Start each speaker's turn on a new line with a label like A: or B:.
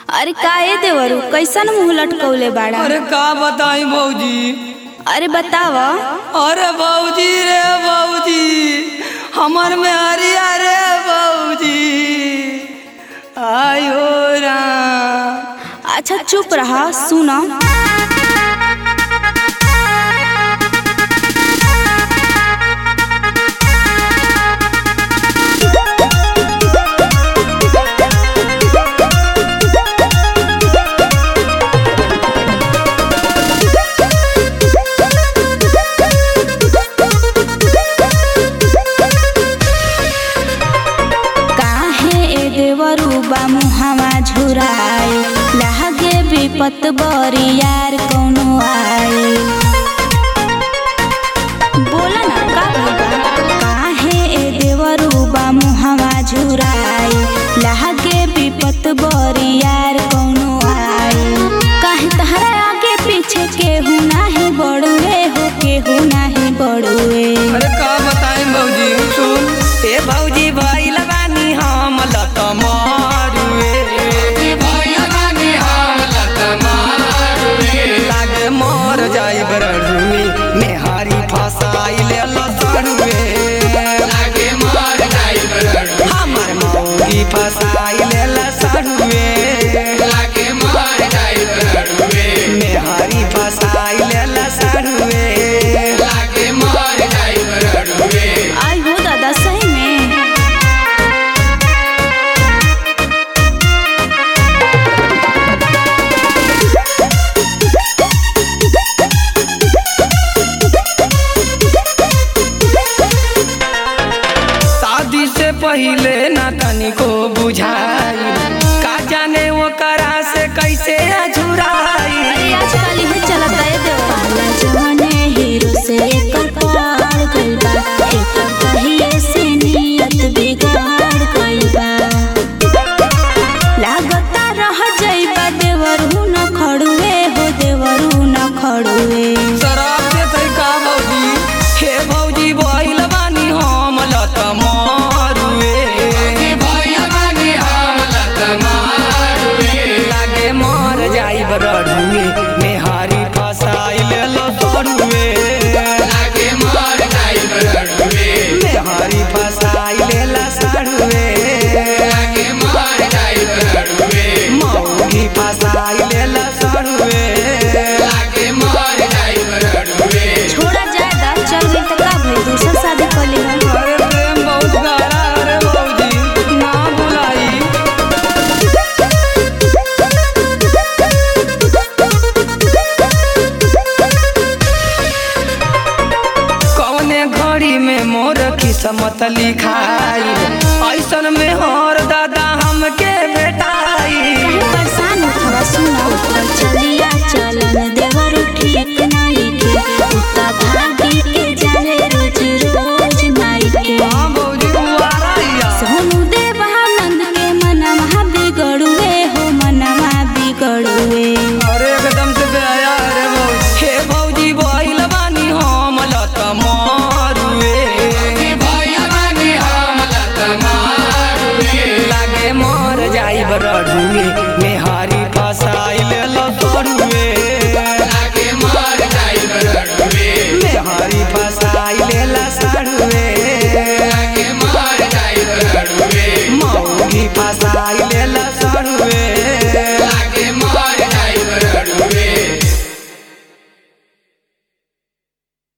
A: अरे काहे देवरू कैसन मुंह लटकौले बाड़ा।
B: अरे का बताई भौजी।
A: अरे बताव।
B: अरे भौजी रे भौजी, हमर में हरिया रे भौजी, आयो राम।
A: अच्छा चुप रहा, सुना। मुहावा झुराए लागे विपत बरी यार कौनो आए। बोला ना का काहे ए देवरूबा मुहावा झुराए लागे विपत बरी यार कौनो आए। काहे तहरा आगे पीछे केहू नाही बड़ुए हो, केहू नाही बड़ुए।
B: अरे का बताई भौजी, सुन ए भौजी भाई लगानी हम लत मर जाई बरडुए मेहारी फसाई ले लसड़ुए, लागे मर जाई बरडुए हमर मौगी फसाई ले लसड़ुए, लागे मर जाई बरडुए मेहारी फसाई ले लसड़ुए, लागे मर जाई बरडुए।
A: आई हो दादा सही में।
B: पहिले ना तनिको बुझाई, का जाने वो करा से कैसे अझुराई।
A: अरे आजकल ही चलता है देवाला जवाने हीरो से एकर पार गइल बा, एकर कहिए से नियत बिगाड़ गइल बा। लागता रह जाइबा देवरू न खड़ुए हो, देवरू न खड़ुए।
B: शराब से तई का भौजी, हे भौजी भइल बानी हम लत बरडुए मेहारी फसाई ले लसड़ुए, लागे मर जाई बरडुए मेहारी फसाई ले लसड़ुए, लागे मर जाई बरडुए मौगी फसाई ले लसड़ुए, लागे मर जाई बरडुए।
A: छोड़ा जाए दा, चल गई त का भई दूसरा शादी कर ली।
B: अरे प्रेम बहुत गाढ़ा रे भौजी, ना बुलाई। घड़ी में मोर किस्मत लिखाई, ऐसन में हर दादा हमके बेटाई।
A: परेशान थोड़ा सुना, चलिया चलन देवरू ठीक नहीं के, उता भागी के जाने रोज रोज नाई के। सोनू देवानंद के मनवा बिगड़ुए हो, मनवा बिगड़ुए।
B: अरे एकदम से बेया रे भौजी, हे भौजी भइल बानी हम लत लागे मर जाई बरडुए मेहारी